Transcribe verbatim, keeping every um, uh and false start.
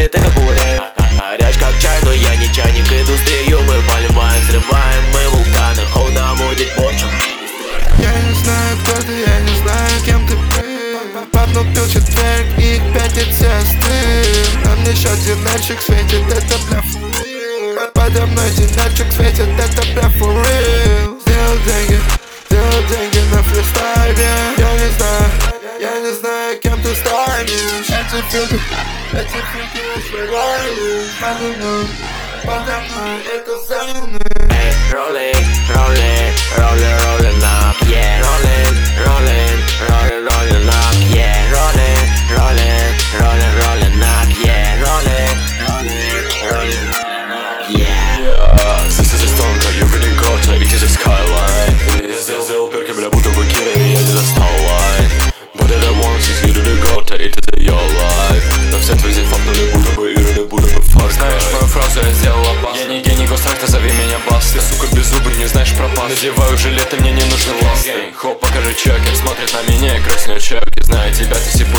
выглядит это буря. Горяч как чай, но я не чайник. Индустрию мы поливаем, взрываем мы вулканы. Хоу, нам будет почву. Я не знаю, кто ты, я не знаю, кем ты был. Папнул пил четверг, и к пятнице остыл. На мне счет динарчик светит, это бля for real. Подо мной динарчик светит, это бля for real. Сделал деньги, сделал деньги на фристайле. Я не знаю, я не знаю, кем ты станешь. Эти фильтры, эти фильтры сверяют. Подо мной, подо мной, это зоны. Эй, rolling, rolling, rolling, rolling up, yeah. Rolling, rolling, rolling, rolling up, yeah. Rolling, rolling, rolling, rolling up, yeah. Rolling, rolling, rolling, rolling up, yeah. Yeah, this is a stone, как you really got to, it is a skyline. Я сделал перки, бля, будто бы киллер, я не достал лайн. But it wants is you really got to, it is your life. Но все твои факты будто бы Ирины, будто бы Far Cry. Знаешь мою фразу, я сделал опасно. Я не гений гостракта, зови меня Баст. Ты, сука, беззубый, не знаешь про пас. Надеваю жилет, и мне не нужны ласты. Хоп, покажи чек, смотрит на меня и краснеет чек. И знаю тебя, ты сипу.